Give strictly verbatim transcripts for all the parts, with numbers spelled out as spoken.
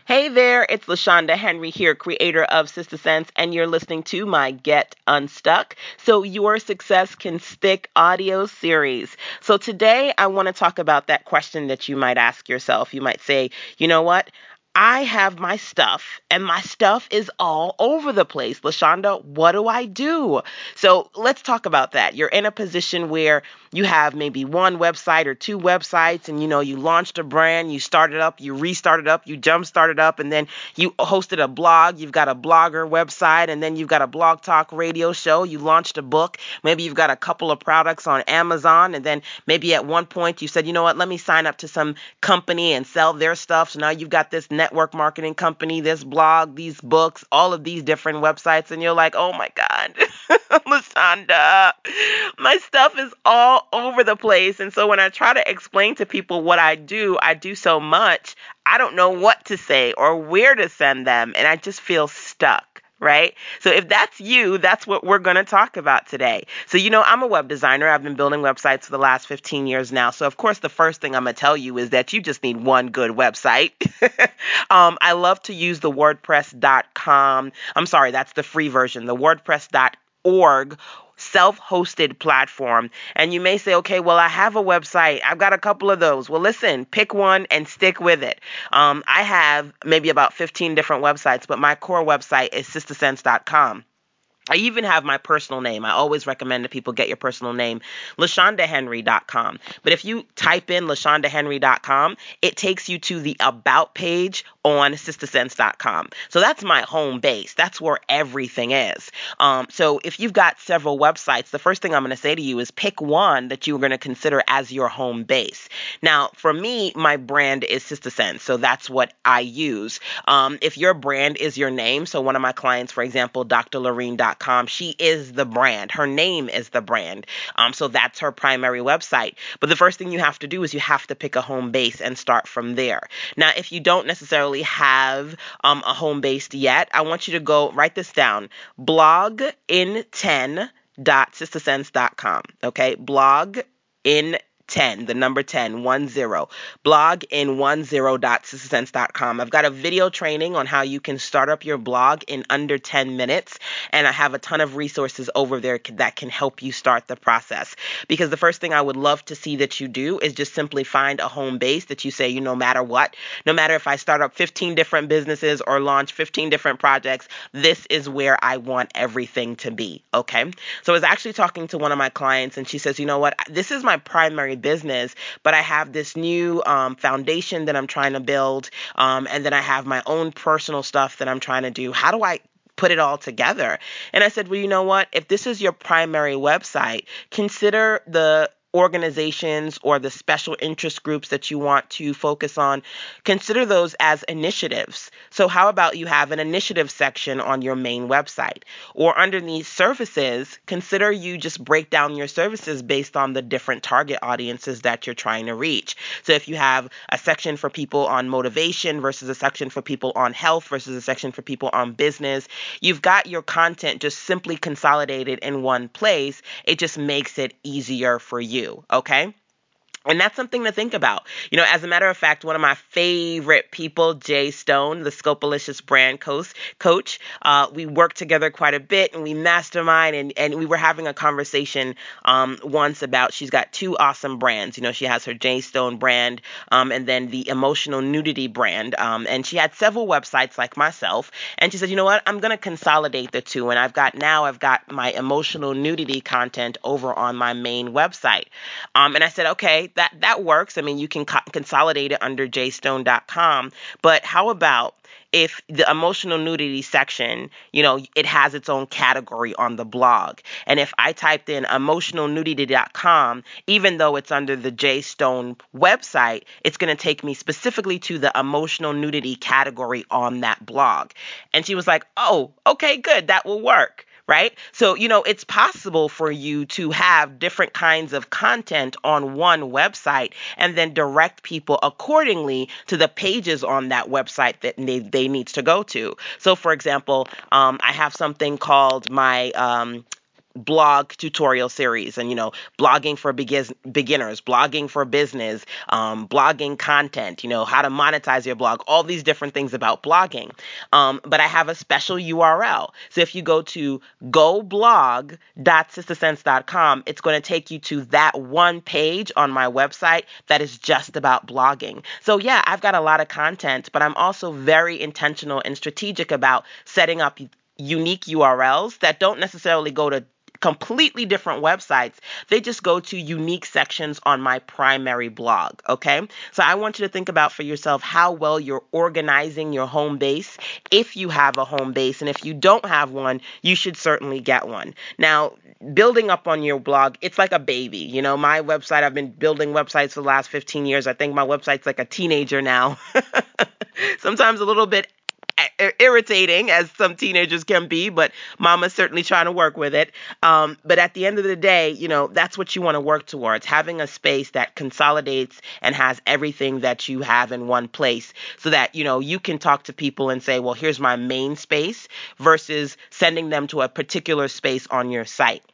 Hey there, it's LaShonda Henry here, creator of Sister Sense, and you're listening to my Get Unstuck So Your Success Can Stick audio series. So today I want to talk about that question that you might ask yourself. You might say, you know what? I have my stuff, and my stuff is all over the place. LaShonda, what do I do? So let's talk about that. You're in a position where you have maybe one website or two websites, and you know, you launched a brand, you started up, you restarted up, you jump started up, and then you hosted a blog. You've got a blogger website, and then you've got a blog talk radio show. You launched a book. Maybe you've got a couple of products on Amazon, and then maybe at one point you said, you know what, let me sign up to some company and sell their stuff. So now you've got this network marketing company, this blog, these books, all of these different websites, and you're like, oh my God, LaShonda, my stuff is all over the place. And so when I try to explain to people what I do, I do so much, I don't know what to say or where to send them, and I just feel stuck. Right? So if that's you, that's what we're going to talk about today. So, you know, I'm a web designer. I've been building websites for the last fifteen years now. So, of course, the first thing I'm going to tell you is that you just need one good website. um, I love to use the WordPress dot com. I'm sorry, that's the free version, the WordPress dot org self-hosted platform. And you may say, okay, well, I have a website. I've got a couple of those. Well, listen, pick one and stick with it. Um, I have maybe about fifteen different websites, but my core website is sister sense dot com. I even have my personal name. I always recommend that people get your personal name, LaShonda Henry dot com. But if you type in LaShonda Henry dot com, it takes you to the About page on sister sense dot com. So that's my home base. That's where everything is. Um, so if you've got several websites, the first thing I'm going to say to you is pick one that you're going to consider as your home base. Now, for me, my brand is Sister Sense, so that's what I use. Um, if your brand is your name, so one of my clients, for example, Dr Lorene dot com, she is the brand. Her name is the brand. Um, so that's her primary website. But the first thing you have to do is you have to pick a home base and start from there. Now, if you don't necessarily have um, a home base yet, I want you to go write this down. blog in ten dot sister sense dot com. Okay, blog in ten, the number ten, one zero, blog in one zero dot sister sense dot com. I've got a video training on how you can start up your blog in under ten minutes, and I have a ton of resources over there that can help you start the process. Because the first thing I would love to see that you do is just simply find a home base that you say, you know, no matter what, no matter if I start up fifteen different businesses or launch fifteen different projects, this is where I want everything to be. Okay. So I was actually talking to one of my clients, and she says, you know what, this is my primary business, but I have this new um, foundation that I'm trying to build, um, and then I have my own personal stuff that I'm trying to do. How do I put it all together? And I said, well, you know what, if this is your primary website, consider the organizations or the special interest groups that you want to focus on, consider those as initiatives. So how about you have an initiative section on your main website? Or underneath services, consider you just break down your services based on the different target audiences that you're trying to reach. So if you have a section for people on motivation versus a section for people on health versus a section for people on business, you've got your content just simply consolidated in one place. It just makes it easier for you. Okay. And that's something to think about. You know, as a matter of fact, one of my favorite people, Jay Stone, the Scopalicious brand coach, coach uh, we worked together quite a bit, and we mastermind, and, and we were having a conversation um, once about, she's got two awesome brands. You know, she has her Jay Stone brand um, and then the Emotional Nudity brand. Um, and she had several websites like myself. And she said, you know what, I'm going to consolidate the two. And I've got now I've got my Emotional Nudity content over on my main website. Um, and I said, okay, that that works. I mean, you can co- consolidate it under j stone dot com, but how about if the emotional nudity section, you know, it has its own category on the blog? And if I typed in emotional nudity dot com, even though it's under the J Stone website, it's going to take me specifically to the emotional nudity category on that blog. And she was like, oh, okay, good. That will work. Right? So, you know, it's possible for you to have different kinds of content on one website and then direct people accordingly to the pages on that website that they, they need to go to. So, for example, um, I have something called my um, blog tutorial series and, you know, blogging for begis- beginners, blogging for business, um, blogging content, you know, how to monetize your blog, all these different things about blogging. Um, but I have a special U R L. So if you go to go blog dot sister sense dot com, it's going to take you to that one page on my website that is just about blogging. So yeah, I've got a lot of content, but I'm also very intentional and strategic about setting up unique U R Ls that don't necessarily go to completely different websites. They just go to unique sections on my primary blog. Okay. So I want you to think about for yourself how well you're organizing your home base, if you have a home base. And if you don't have one, you should certainly get one. Now, building up on your blog, it's like a baby. You know, my website, I've been building websites for the last fifteen years. I think my website's like a teenager now. Sometimes a little bit irritating, as some teenagers can be, but mama's certainly trying to work with it. Um, but at the end of the day, you know, that's what you want to work towards, having a space that consolidates and has everything that you have in one place so that, you know, you can talk to people and say, well, here's my main space versus sending them to a particular space on your site.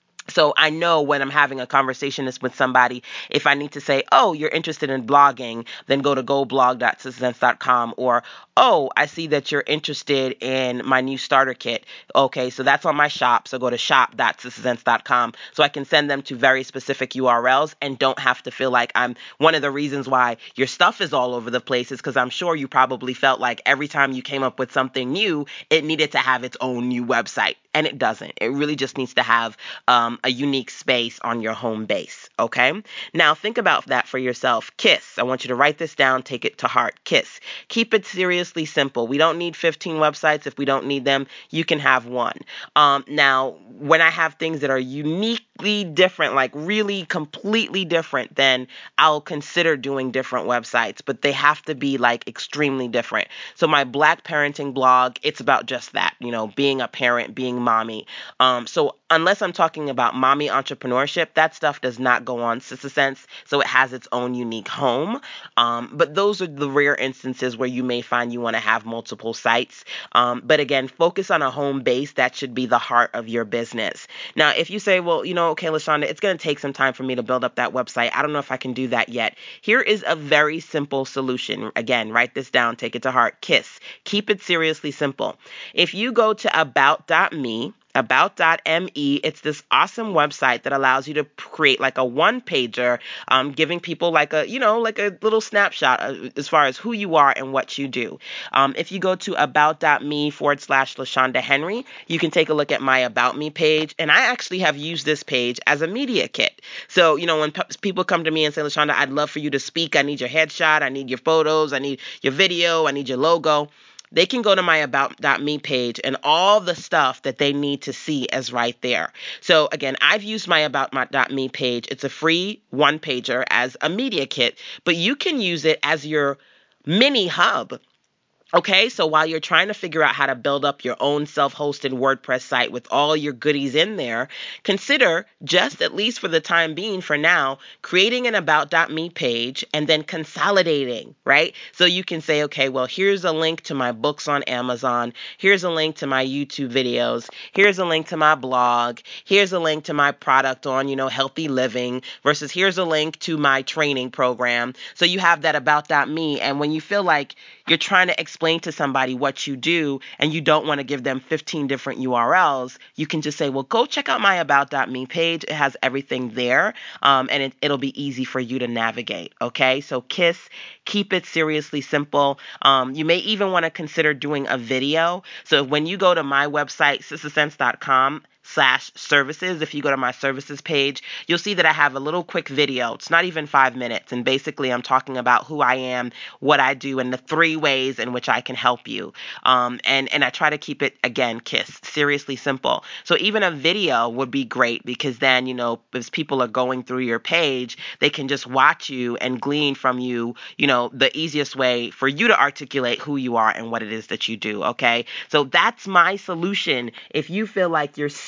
So I know when I'm having a conversation with somebody, if I need to say, oh, you're interested in blogging, then go to go blog dot sister sense dot com, or, oh, I see that you're interested in my new starter kit. Okay, so that's on my shop. So go to shop dot sister sense dot com. So I can send them to very specific U R Ls and don't have to feel like I'm one of the reasons why your stuff is all over the place is because I'm sure you probably felt like every time you came up with something new, it needed to have its own new website. And it doesn't. It really just needs to have um, a unique space on your home base. Okay. Now think about that for yourself. KISS. I want you to write this down. Take it to heart. KISS. Keep it seriously simple. We don't need fifteen websites. If we don't need them, you can have one. Um, now, when I have things that are uniquely different, like really completely different, then I'll consider doing different websites, but they have to be like extremely different. So my Black parenting blog, it's about just that, you know, being a parent, being mommy. Um, so unless I'm talking about mommy entrepreneurship, that stuff does not go on Sister Sense. So it has its own unique home. Um, but those are the rare instances where you may find you want to have multiple sites. Um, but again, focus on a home base. That should be the heart of your business. Now, if you say, well, you know, okay, LaShonda, it's going to take some time for me to build up that website. I don't know if I can do that yet. Here is a very simple solution. Again, write this down, take it to heart. KISS. Keep it seriously simple. If you go to about dot me, about dot me, it's this awesome website that allows you to create like a one pager, um, giving people like a, you know, like a little snapshot as far as who you are and what you do. Um, if you go to about dot me forward slash LaShonda Henry, you can take a look at my About Me page. And I actually have used this page as a media kit. So, you know, when p- people come to me and say, LaShonda, I'd love for you to speak. I need your headshot. I need your photos. I need your video. I need your logo. They can go to my about dot me page and all the stuff that they need to see is right there. So again, I've used my about dot me page. It's a free one pager as a media kit, but you can use it as your mini hub. Okay, so while you're trying to figure out how to build up your own self-hosted WordPress site with all your goodies in there, consider just at least for the time being, for now, creating an about dot me page and then consolidating, right? So you can say, okay, well, here's a link to my books on Amazon. Here's a link to my YouTube videos. Here's a link to my blog. Here's a link to my product on, you know, healthy living versus here's a link to my training program. So you have that about dot me. And when you feel like you're trying to explain to somebody what you do and you don't want to give them fifteen different U R Ls, you can just say, well, go check out my about dot me page. It has everything there, um, and it, it'll be easy for you to navigate. Okay, so KISS, keep it seriously simple. Um, you may even want to consider doing a video. So when you go to my website, sister sense dot com, slash services. If you go to my services page, you'll see that I have a little quick video. It's not even five minutes. And basically I'm talking about who I am, what I do, and the three ways in which I can help you. Um, and, and I try to keep it, again, KISS, seriously simple. So even a video would be great because then, you know, as people are going through your page, they can just watch you and glean from you, you know, the easiest way for you to articulate who you are and what it is that you do. Okay. So that's my solution. If you feel like you're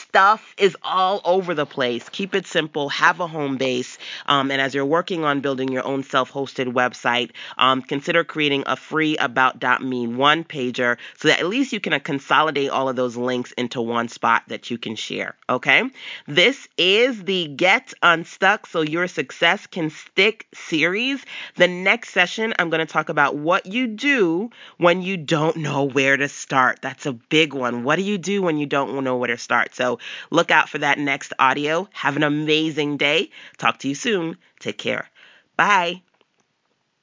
stuff is all over the place. Keep it simple. Have a home base. Um, and as you're working on building your own self-hosted website, um, consider creating a free about.me one pager so that at least you can uh, consolidate all of those links into one spot that you can share. Okay. This is the Get Unstuck So Your Success Can Stick series. The next session, I'm going to talk about what you do when you don't know where to start. That's a big one. What do you do when you don't know where to start? So look out for that next audio. Have an amazing day. Talk to you soon. Take care. Bye.